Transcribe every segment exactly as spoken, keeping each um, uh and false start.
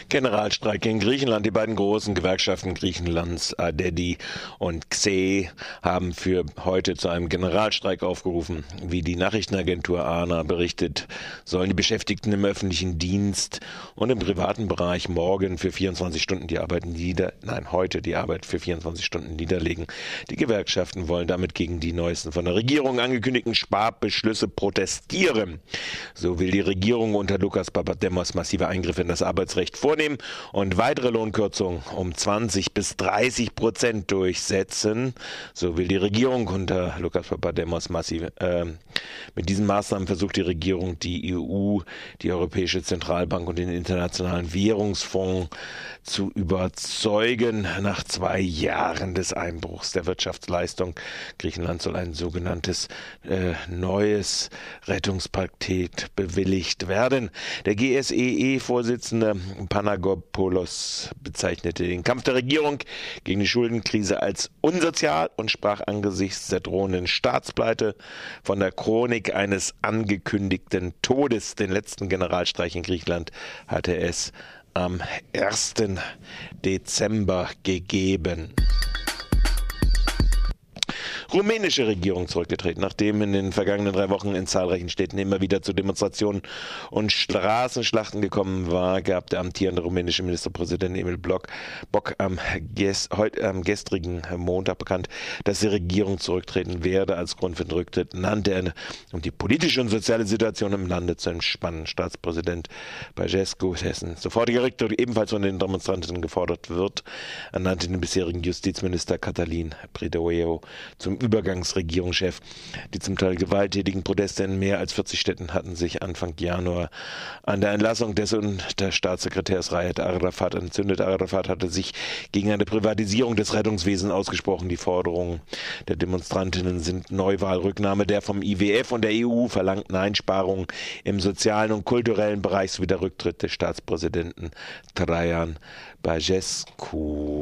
Generalstreik in Griechenland. Die beiden großen Gewerkschaften Griechenlands, A D E D I und X E E, haben für heute zu einem Generalstreik aufgerufen. Wie die Nachrichtenagentur A N A berichtet, sollen die Beschäftigten im öffentlichen Dienst und im privaten Bereich morgen für vierundzwanzig Stunden die Arbeit nieder, nein, heute die Arbeit für vierundzwanzig Stunden niederlegen. Die Gewerkschaften wollen damit gegen die neuesten von der Regierung angekündigten Sparbeschlüsse protestieren. So will die Regierung unter Lukas Papademos massive Eingriffe in das Arbeitsrecht vornehmen und weitere Lohnkürzungen um zwanzig bis dreißig Prozent durchsetzen. So will die Regierung unter Lukas Papademos massiv. Äh, mit diesen Maßnahmen versucht die Regierung, die E U, die Europäische Zentralbank und den Internationalen Währungsfonds zu überzeugen. Nach zwei Jahren des Einbruchs der Wirtschaftsleistung Griechenland soll ein sogenanntes äh, neues Rettungspaket bewilligt werden. Der G S E E-Vorsitzende Panagopoulos bezeichnete den Kampf der Regierung gegen die Schuldenkrise als unsozial und sprach angesichts der drohenden Staatspleite von der Chronik eines angekündigten Todes. Den letzten Generalstreich in Griechenland hatte es am ersten Dezember gegeben. Rumänische Regierung zurückgetreten, nachdem in den vergangenen drei Wochen in zahlreichen Städten immer wieder zu Demonstrationen und Straßenschlachten gekommen war, gab der amtierende rumänische Ministerpräsident Emil Boc, Boc am, ges, heut, am gestrigen Montag bekannt, dass die Regierung zurücktreten werde. Als Grund für den Rücktritt nannte er, um die politische und soziale Situation im Lande zu entspannen. Staatspräsident Băsescu, dessen sofortiger Rücktritt ebenfalls von den Demonstranten gefordert wird, ernannte den bisherigen Justizminister Cătălin Predoiu zum Übergangsregierungschef. Die zum Teil gewalttätigen Proteste in mehr als vierzig Städten hatten sich Anfang Januar an der Entlassung des Unterstaatssekretärs Raed Arafat entzündet. Arafat hatte sich gegen eine Privatisierung des Rettungswesens ausgesprochen. Die Forderungen der Demonstrantinnen sind Neuwahlrücknahme der vom I W F und der E U verlangten Einsparungen im sozialen und kulturellen Bereich sowie der Rücktritt des Staatspräsidenten Traian Băsescu.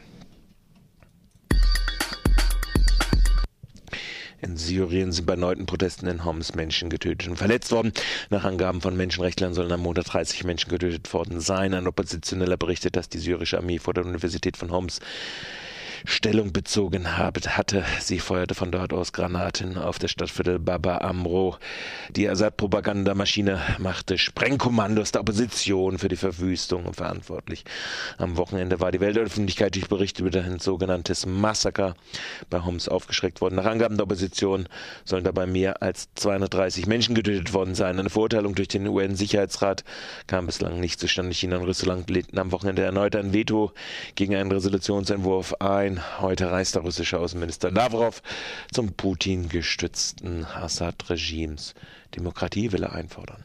In Syrien sind bei erneuten Protesten in Homs Menschen getötet und verletzt worden. Nach Angaben von Menschenrechtlern sollen am Montag dreißig Menschen getötet worden sein. Ein Oppositioneller berichtet, dass die syrische Armee vor der Universität von Homs Stellung bezogen hatte. Sie feuerte von dort aus Granaten auf das Stadtviertel Baba Amro. Die Assad-Propagandamaschine machte Sprengkommandos der Opposition für die Verwüstung verantwortlich. Am Wochenende war die Weltöffentlichkeit durch Berichte über ein sogenanntes Massaker bei Homs aufgeschreckt worden. Nach Angaben der Opposition sollen dabei mehr als zweihundertdreißig Menschen getötet worden sein. Eine Verurteilung durch den U N-Sicherheitsrat kam bislang nicht zustande. China und Russland lehnten am Wochenende erneut ein Veto gegen einen Resolutionsentwurf ein. Heute reist der russische Außenminister Lavrov zum Putin gestützten Assad-Regimes. Demokratie will er einfordern.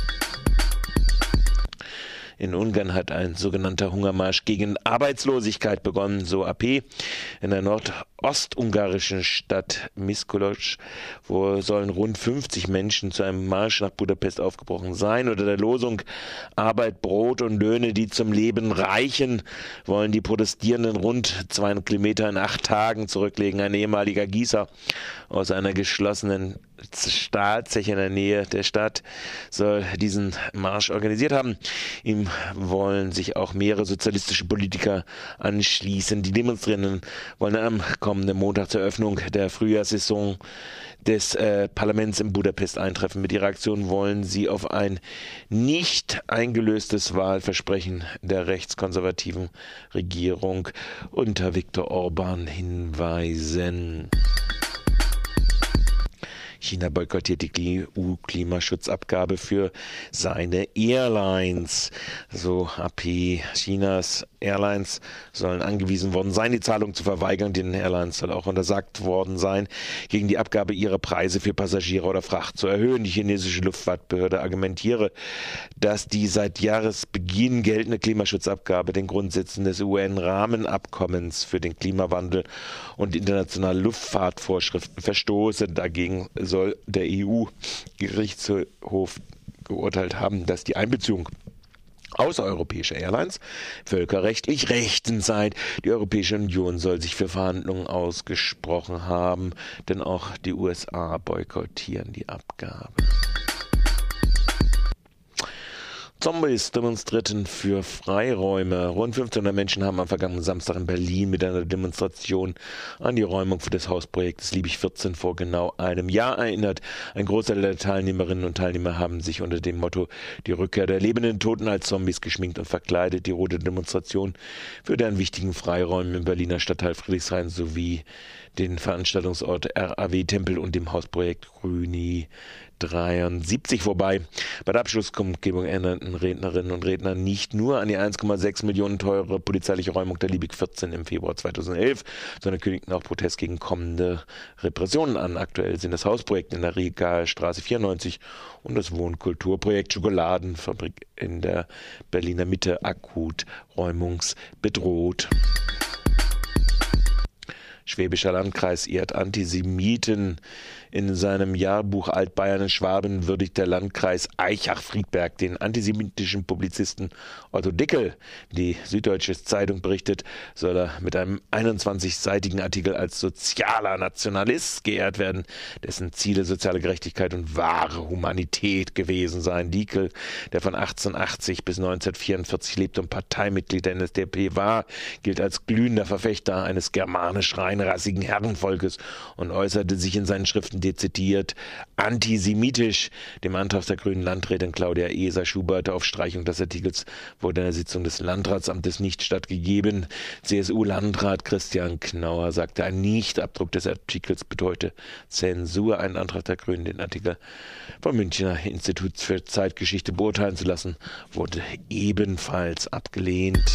In Ungarn hat ein sogenannter Hungermarsch gegen Arbeitslosigkeit begonnen, so A P. In der nordostungarischen Stadt Miskolc, wo sollen rund fünfzig Menschen zu einem Marsch nach Budapest aufgebrochen sein. Unter der Losung Arbeit, Brot und Löhne, die zum Leben reichen, wollen die Protestierenden rund zweihundert Kilometer in acht Tagen zurücklegen. Ein ehemaliger Gießer aus einer geschlossenen Stahlzeche in der Nähe der Stadt soll diesen Marsch organisiert haben. Ihm wollen sich auch mehrere sozialistische Politiker anschließen. Die Demonstrierenden wollen am kommenden Montag zur Eröffnung der Frühjahrssaison des äh, Parlaments in Budapest eintreffen. Mit ihrer Aktion wollen sie auf ein nicht eingelöstes Wahlversprechen der rechtskonservativen Regierung unter Viktor Orban hinweisen. China boykottiert die E U-Klimaschutzabgabe für seine Airlines. So A P. Chinas Airlines sollen angewiesen worden sein, die Zahlung zu verweigern. Den Airlines soll auch untersagt worden sein, gegen die Abgabe ihre Preise für Passagiere oder Fracht zu erhöhen. Die chinesische Luftfahrtbehörde argumentiere, dass die seit Jahresbeginn geltende Klimaschutzabgabe den Grundsätzen des U N-Rahmenabkommens für den Klimawandel und internationale Luftfahrtvorschriften verstoße. Dagegen soll der E U-Gerichtshof geurteilt haben, dass die Einbeziehung außereuropäischer Airlines völkerrechtlich rechtens sei. Die Europäische Union soll sich für Verhandlungen ausgesprochen haben, denn auch die U S A boykottieren die Abgabe. Zombies demonstrierten für Freiräume. Rund fünfzehnhundert Menschen haben am vergangenen Samstag in Berlin mit einer Demonstration an die Räumung des Hausprojektes Liebig vierzehn vor genau einem Jahr erinnert. Ein Großteil der Teilnehmerinnen und Teilnehmer haben sich unter dem Motto "Die Rückkehr der lebenden Toten" als Zombies geschminkt und verkleidet. Die rote Demonstration führte an wichtigen Freiräumen im Berliner Stadtteil Friedrichshain sowie den Veranstaltungsort R A W-Tempel und dem Hausprojekt Grüni dreiundsiebzig vorbei. Bei der Abschlusskundgebung erinnerten Rednerinnen und Redner nicht nur an die eins Komma sechs Millionen teure polizeiliche Räumung der Liebig vierzehn im Februar zweitausendelf, sondern kündigten auch Protest gegen kommende Repressionen an. Aktuell sind das Hausprojekt in der Regalstraße vierundneunzig und das Wohnkulturprojekt Schokoladenfabrik in der Berliner Mitte akut räumungsbedroht. Schwäbischer Landkreis ehrt Antisemiten. In seinem Jahrbuch Altbayern in Schwaben würdigt der Landkreis Aichach-Friedberg den antisemitischen Publizisten Otto Dickel. Die Süddeutsche Zeitung berichtet, soll er mit einem einundzwanzigseitigen Artikel als sozialer Nationalist geehrt werden, dessen Ziele soziale Gerechtigkeit und wahre Humanität gewesen seien. Dickel, der von achtzehnhundertachtzig bis neunzehnhundertvierundvierzig lebte und Parteimitglied der N S D A P war, gilt als glühender Verfechter eines germanisch-reinrassigen Herrenvolkes und äußerte sich in seinen Schriften dezidiert antisemitisch. Dem Antrag der grünen Landrätin Claudia Eser-Schubert auf Streichung des Artikels wurde in der Sitzung des Landratsamtes nicht stattgegeben. C S U-Landrat Christian Knauer sagte, ein Nichtabdruck des Artikels bedeute Zensur. Ein Antrag der Grünen, den Artikel vom Münchner Institut für Zeitgeschichte beurteilen zu lassen, wurde ebenfalls abgelehnt.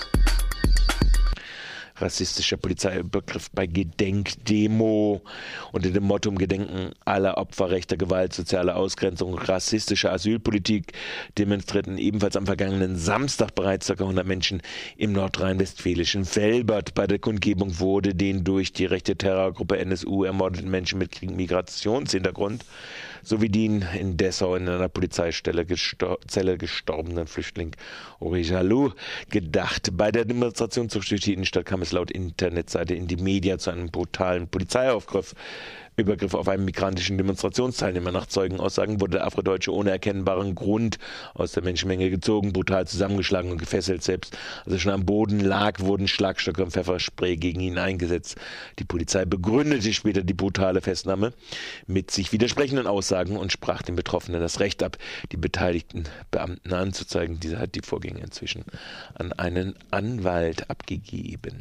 Rassistischer Polizeiübergriff bei Gedenkdemo. Unter dem Motto im Gedenken aller Opfer rechter Gewalt, soziale Ausgrenzung, rassistischer Asylpolitik demonstrierten ebenfalls am vergangenen Samstag bereits ca. hundert Menschen im nordrhein-westfälischen Velbert. Bei der Kundgebung wurde den durch die rechte Terrorgruppe N S U ermordeten Menschen mit Migrationshintergrund sowie den in Dessau in einer Polizeistelle gestor- Zelle gestorbenen Flüchtling Uri Jalou gedacht. Bei der Demonstration zur Innenstadt kam es laut Internetseite Indymedia zu einem brutalen Polizeiaufgriff. Übergriff auf einen migrantischen Demonstrationsteilnehmer. Nach Zeugenaussagen wurde der Afrodeutsche ohne erkennbaren Grund aus der Menschenmenge gezogen, brutal zusammengeschlagen und gefesselt. Selbst als er schon am Boden lag, wurden Schlagstöcke und Pfefferspray gegen ihn eingesetzt. Die Polizei begründete später die brutale Festnahme mit sich widersprechenden Aussagen und sprach den Betroffenen das Recht ab, die beteiligten Beamten anzuzeigen. Dieser hat die Vorgänge inzwischen an einen Anwalt abgegeben.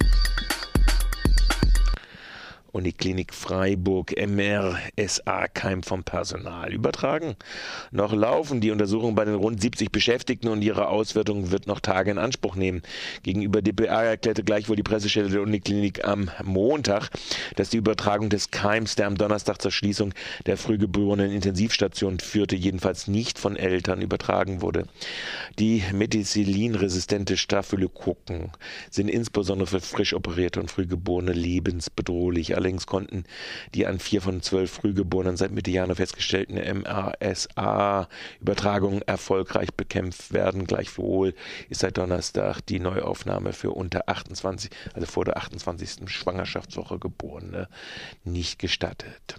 Uniklinik Freiburg, M R S A keimt vom Personal übertragen. Noch laufen die Untersuchungen bei den rund siebzig Beschäftigten und ihre Auswertung wird noch Tage in Anspruch nehmen. Gegenüber D P A erklärte gleichwohl die Pressestelle der Uniklinik am Montag, dass die Übertragung des Keims, der am Donnerstag zur Schließung der frühgeborenen Intensivstation führte, jedenfalls nicht von Eltern übertragen wurde. Die Methicillin-resistente Staphylokokken sind insbesondere für frisch operierte und Frühgeborene lebensbedrohlich. Allerdings konnten die an vier von zwölf Frühgeborenen seit Mitte Januar festgestellten M R S A-Übertragungen erfolgreich bekämpft werden. Gleichwohl ist seit Donnerstag die Neuaufnahme für unter achtundzwanzig, also vor der achtundzwanzigsten Schwangerschaftswoche Geborene nicht gestattet.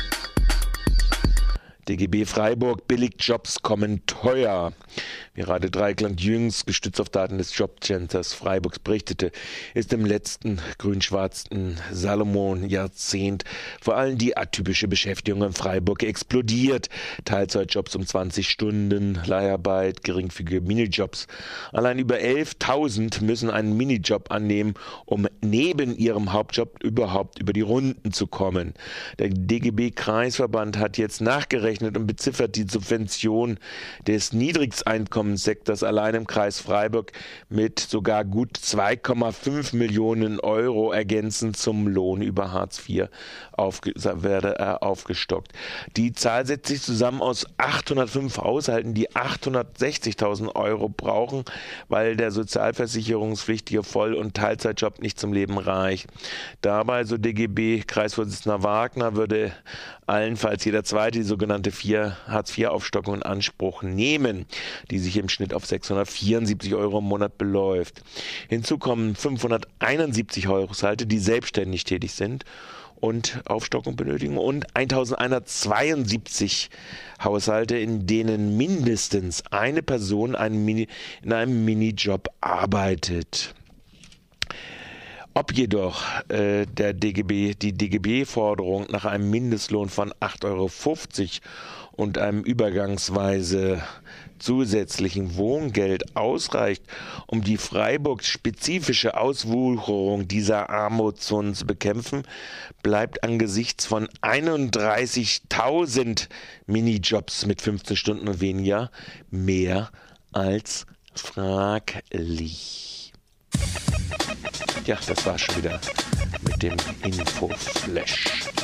D G B Freiburg billigt Jobs kommen teuer. Wie Radio Dreieckland jüngst gestützt auf Daten des Jobcenters Freiburgs berichtete, ist im letzten grün-schwarzen Salomon-Jahrzehnt vor allem die atypische Beschäftigung in Freiburg explodiert. Teilzeitjobs um zwanzig Stunden, Leiharbeit, geringfügige Minijobs. Allein über elftausend müssen einen Minijob annehmen, um neben ihrem Hauptjob überhaupt über die Runden zu kommen. Der D G B-Kreisverband hat jetzt nachgerechnet und beziffert die Subvention des Niedrigsteinkommenssektors allein im Kreis Freiburg mit sogar gut zwei Komma fünf Millionen Euro ergänzend zum Lohn über Hartz vier aufge- werde er aufgestockt. Die Zahl setzt sich zusammen aus achthundertfünf Haushalten, die achthundertsechzigtausend Euro brauchen, weil der sozialversicherungspflichtige Voll- und Teilzeitjob nicht zum Leben reicht. Dabei, so D G B-Kreisvorsitzender Wagner, würde allenfalls jeder Zweite die sogenannte Hartz vier Aufstockung in Anspruch nehmen, die sich im Schnitt auf sechshundertvierundsiebzig Euro im Monat beläuft. Hinzu kommen fünfhunderteinundsiebzig Haushalte, die selbstständig tätig sind und Aufstockung benötigen und eintausendeinhundertzweiundsiebzig Haushalte, in denen mindestens eine Person einen Mini, in einem Minijob arbeitet. Ob jedoch äh, der D G B, die D G B-Forderung nach einem Mindestlohn von acht Euro fünfzig und einem übergangsweise zusätzlichen Wohngeld ausreicht, um die Freiburg-spezifische Auswucherung dieser Armutszonen zu bekämpfen, bleibt angesichts von einunddreißigtausend Minijobs mit fünfzehn Stunden und weniger mehr als fraglich. Ja, das war schon wieder mit dem Infoflash.